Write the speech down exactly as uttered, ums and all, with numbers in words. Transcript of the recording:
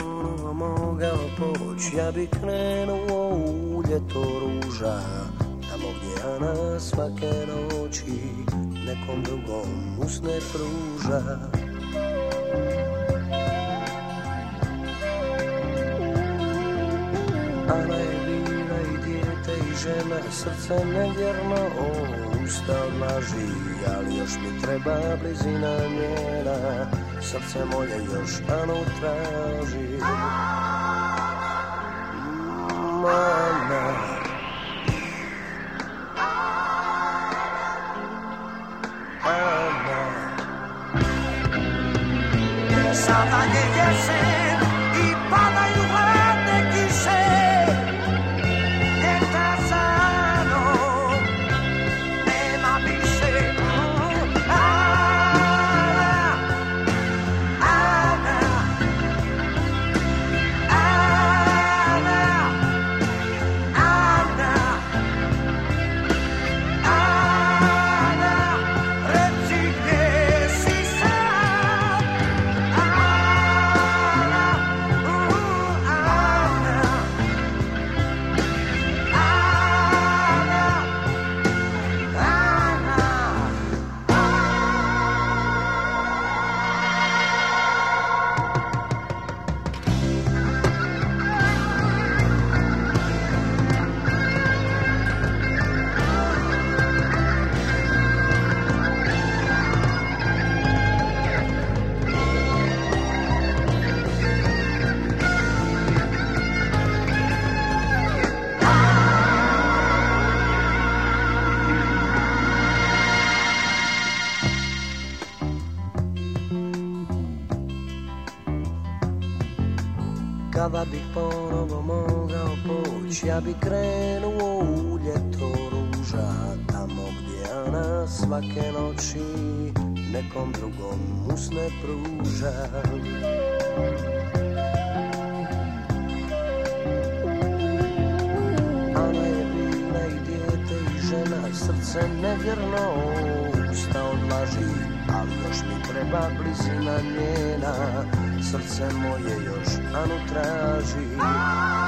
ponovo mogao poći, ja bi krenuo u ljeto ruža, tamo gdje Ana svake noći nekom drugom usne pruža. Ana je bila i dijete i žena, srce nevjerno usta odlaži, ali još mi treba blizina njena, srce moje još Anu traži. Ana, Ana, sada je jesen i padaju hladne kiše, ljeta za mnom nema više. Ana, Ana, Ana, Ana, Ana, reci gdje si sad. Ana, uh, Ana, Ana, kada bih ponovo mogao poći, ja bi krenuo u ljeto ruža, tamo gdje Ana svake noći nekom drugom usne pruža. Ana je bila i dijete i žena, srce nevjerno usta odlaži, ali još mi treba blizina njena, srce moje još Anu traži.